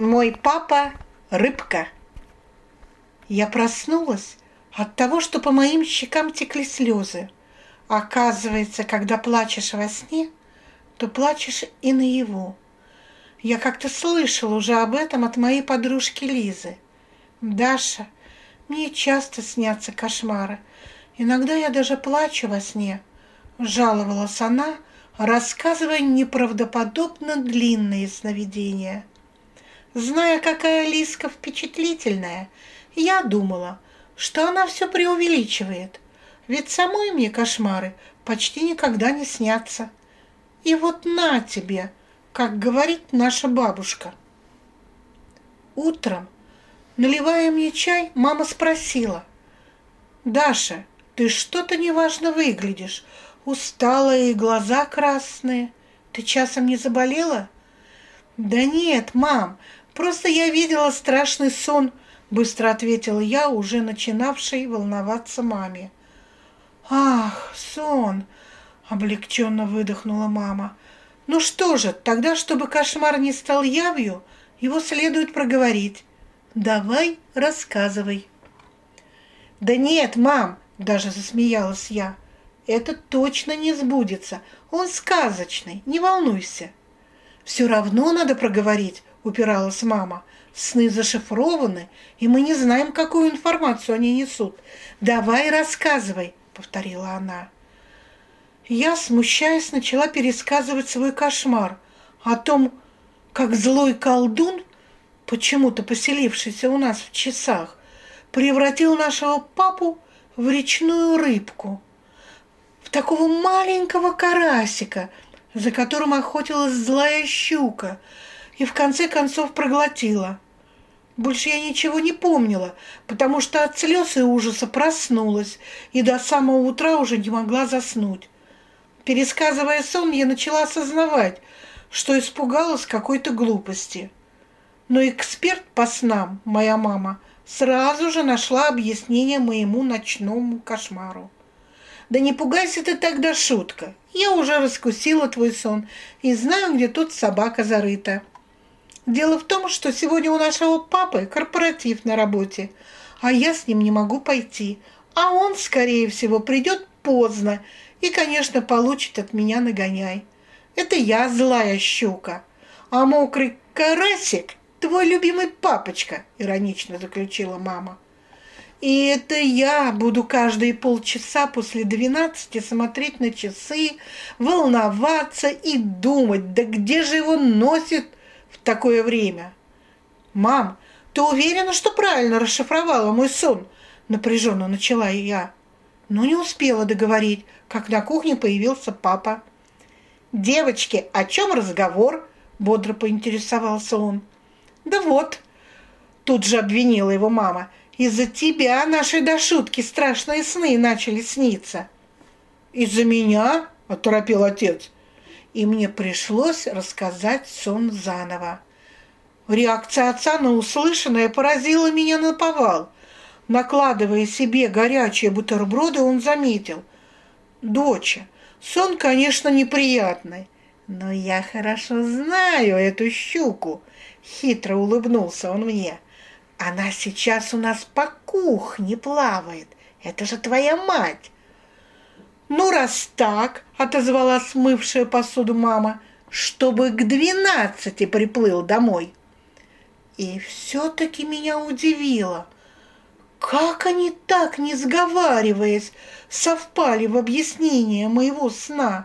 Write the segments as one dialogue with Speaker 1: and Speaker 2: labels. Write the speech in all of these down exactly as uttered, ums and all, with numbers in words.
Speaker 1: Мой папа – рыбка. Я проснулась от того, что по моим щекам текли слезы. Оказывается, когда плачешь во сне, то плачешь и наяву. Я как-то слышала уже об этом от моей подружки Лизы. «Даша, мне часто снятся кошмары. Иногда я даже плачу во сне», – жаловалась она, рассказывая неправдоподобно длинные сновидения. Зная, какая Лизка впечатлительная, я думала, что она все преувеличивает, ведь самой мне кошмары почти никогда не снятся. И вот на тебе, как говорит наша бабушка. Утром, наливая мне чай, мама спросила: «Даша, ты что-то неважно выглядишь, усталая и глаза красные. Ты часом не заболела?» «Да нет, мам, просто я видела страшный сон», — быстро ответила я, уже начинавшей волноваться маме. «Ах, сон!» — облегченно выдохнула мама. «Ну что же, тогда, чтобы кошмар не стал явью, его следует проговорить. Давай, рассказывай». «Да нет, мам!» — даже засмеялась я. «Это точно не сбудется. Он сказочный, не волнуйся». «Все равно надо проговорить», — упиралась мама. «Сны зашифрованы, и мы не знаем, какую информацию они несут. Давай рассказывай», — повторила она. Я, смущаясь, начала пересказывать свой кошмар о том, как злой колдун, почему-то поселившийся у нас в часах, превратил нашего папу в речную рыбку, в такого маленького карасика, за которым охотилась злая щука, и в конце концов проглотила. Больше я ничего не помнила, потому что от слез и ужаса проснулась и до самого утра уже не могла заснуть. Пересказывая сон, я начала осознавать, что испугалась какой-то глупости. Но эксперт по снам, моя мама, сразу же нашла объяснение моему ночному кошмару. «Да не пугайся ты тогда, шутка. Я уже раскусила твой сон и знаю, где тут собака зарыта. Дело в том, что сегодня у нашего папы корпоратив на работе, а я с ним не могу пойти, а он, скорее всего, придет поздно и, конечно, получит от меня нагоняй. Это я злая щука, а мокрый карасик – твой любимый папочка», – иронично заключила мама. «И это я буду каждые полчаса после двенадцати смотреть на часы, волноваться и думать, да где же его носит в такое время?» «Мам, ты уверена, что правильно расшифровала мой сон?» – напряженно начала я. Но не успела договорить, как на кухне появился папа. «Девочки, о чем разговор?» – бодро поинтересовался он. «Да вот», – тут же обвинила его мама, – «из-за тебя нашей Дашутке страшные сны начали сниться». «Из-за меня?» – оторопел отец. И мне пришлось рассказать сон заново. Реакция отца на услышанное поразила меня наповал. Накладывая себе горячие бутерброды, он заметил: «Доча, сон, конечно, неприятный, но я хорошо знаю эту щуку», – хитро улыбнулся он мне. «Она сейчас у нас по кухне плавает. Это же твоя мать». «Ну, раз так», — отозвалась смывшая посуду мама, — «чтобы к двенадцати приплыл домой». И все-таки меня удивило, как они так, не сговариваясь, совпали в объяснении моего сна.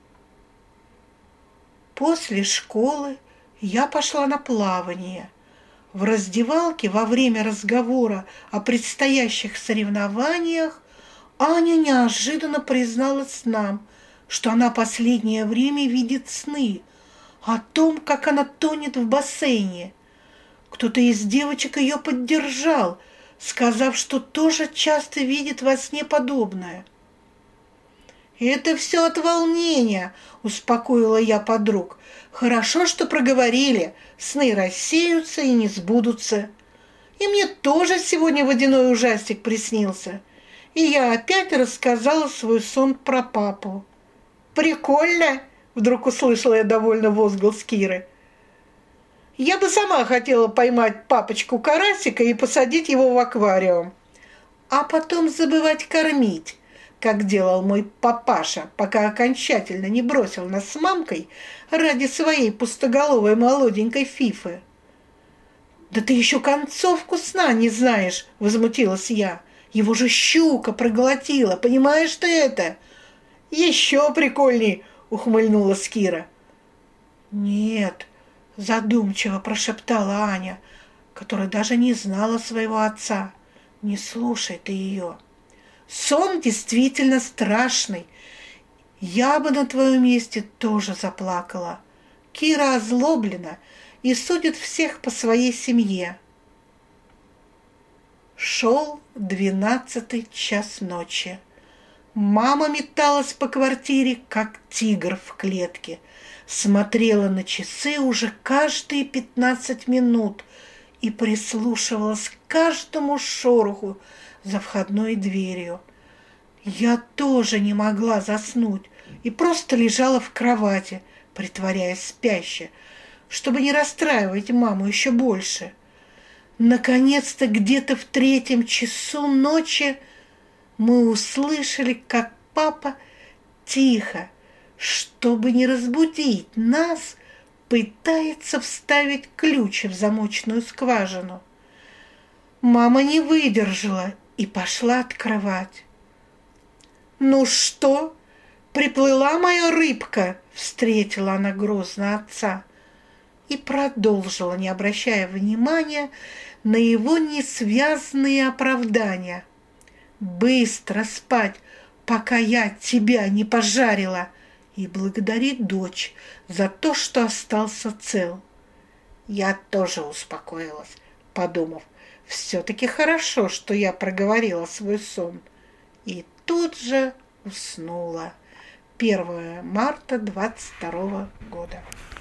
Speaker 1: После школы я пошла на плавание. В раздевалке во время разговора о предстоящих соревнованиях Аня неожиданно призналась нам, что она последнее время видит сны о том, как она тонет в бассейне. Кто-то из девочек ее поддержал, сказав, что тоже часто видит во сне подобное. «Это все от волнения», — успокоила я подруг. «Хорошо, что проговорили, сны рассеются и не сбудутся. И мне тоже сегодня водяной ужастик приснился». И я опять рассказала свой сон про папу. «Прикольно!» — вдруг услышала я довольно возглас Киры. Я бы сама хотела поймать папочку карасика и посадить его в аквариум, а потом забывать кормить, как делал мой папаша, пока окончательно не бросил нас с мамкой ради своей пустоголовой молоденькой фифы. «Да ты еще концовку сна не знаешь!» – возмутилась я. «Его же щука проглотила, понимаешь ты это?» «Еще прикольней!» – ухмыльнулась Кира. «Нет», – задумчиво прошептала Аня, которая даже не знала своего отца. «Не слушай ты ее. Сон действительно страшный. Я бы на твоем месте тоже заплакала. Кира озлоблена и судит всех по своей семье». Шел двенадцатый час ночи. Мама металась по квартире, как тигр в клетке, смотрела на часы уже каждые пятнадцать минут и прислушивалась к каждому шороху за входной дверью. Я тоже не могла заснуть и просто лежала в кровати, притворяясь спящей, чтобы не расстраивать маму еще больше. Наконец-то где-то в третьем часу ночи мы услышали, как папа тихо, чтобы не разбудить нас, пытается вставить ключ в замочную скважину. Мама не выдержала и пошла открывать. «Ну что, приплыла моя рыбка?» — встретила она грозно отца и продолжила, не обращая внимания на его несвязные оправдания. «Быстро спать, пока я тебя не пожарила, и благодари дочь за то, что остался цел». Я тоже успокоилась, подумав, все-таки хорошо, что я проговорила свой сон, и тут же уснула. первое марта двадцать второго года.